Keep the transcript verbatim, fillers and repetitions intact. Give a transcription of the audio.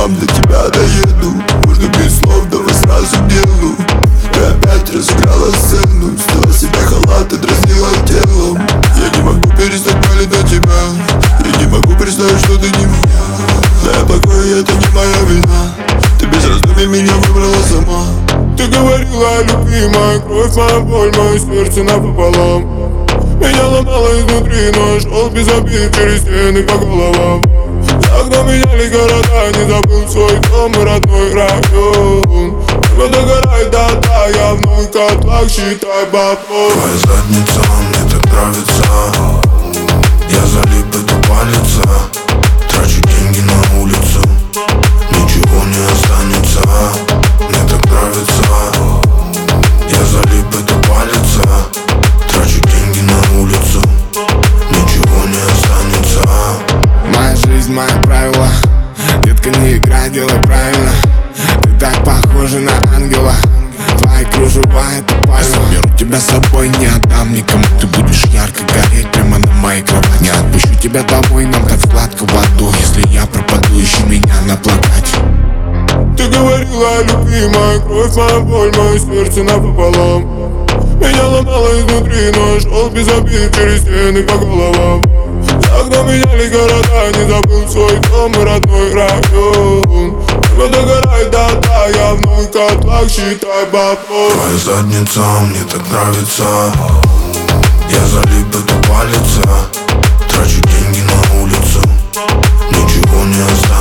сам для тебя доеду. Можно без слов, давай сразу к делу. Ты опять разыграла сцену, сняла себе халат и дразнила телом. Я не могу перестать палить на тебя. Я не могу представить, что ты не моя. Да я плохой, это не моя вина. Ты без раздумий меня выбрала сама. Ты говорила о любви, моя кровь, моя боль, мое сердце напополам. Меня ломало изнутри, но шел без обид через стены по головам. За окном меняли города, не забыл свой дом и родной район. Небо догорает, да-да, я в новых котлах, считай бабло. Твоя задница мне так нравится. Я залип, это палится. Трачу деньги на улицу, ничего не останется. Мне так нравится. Я залип, это палится. Трачу деньги на улицу, ничего не останется. Моя жизнь, мои правила. Детка, не играй, делай правильно. Ты так похожа на ангела. Твои кружева, это пальма. Беру тебя с собой, не отдам никому. Ты будешь ярко гореть прямо на моей кровати. Не отпущу тебя домой, нам так сладко в аду. Если я пропаду, ищи меня на плакате. Ты говорила о любви, моя кровь, моя боль, мое сердце напополам. Меня ломало изнутри, но шел без обид через стены по головам. За окном меняли города, не забыл свой дом и родной район. Небо догорает, да-да, я в новых котлах, считай бабло. Твоя задница мне так нравится. Я залип, это палится. Трачу деньги на улицу, ничего не останется.